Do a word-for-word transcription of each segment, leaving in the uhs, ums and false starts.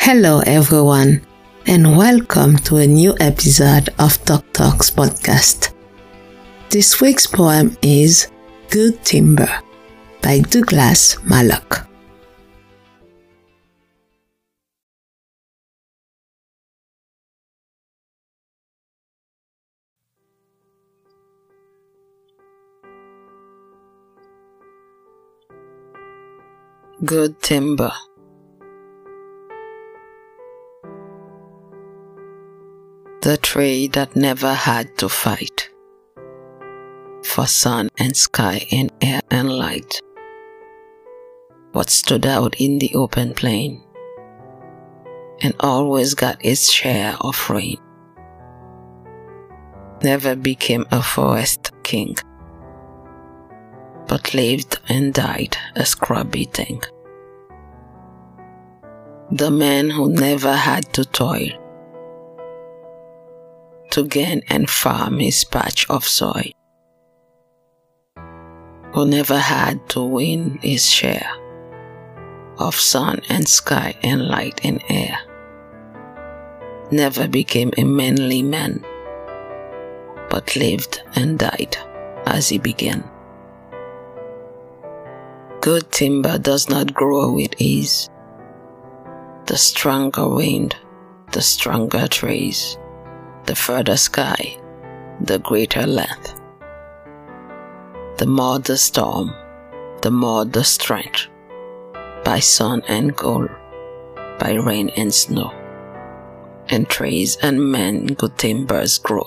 Hello everyone, and welcome to a new episode of Talk Talks podcast. This week's poem is Good Timber by Douglas Malloch. Good timber. The tree that never had to fight for sun and sky and air and light, but stood out in the open plain and always got its share of rain. Never became a forest king, but lived and died a scrubby thing. The man who never had to toil to gain and farm his patch of soil, who never had to win his share of sun and sky and light and air, never became a manly man, but lived and died as he began. Good timber does not grow with ease. The stronger wind, the stronger trees, the further sky, the greater length. The more the storm, the more the strength, by sun and cold, by rain and snow, and trees and men good timbers grow.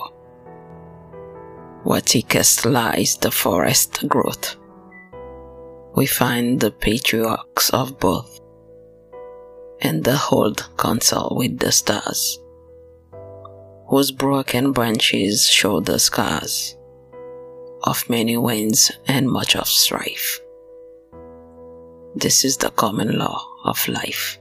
Where thickest lies the forest growth, we find the patriarchs of both, and the hold counsel with the stars, whose broken branches show the scars of many winds and much of strife. This is the common law of life.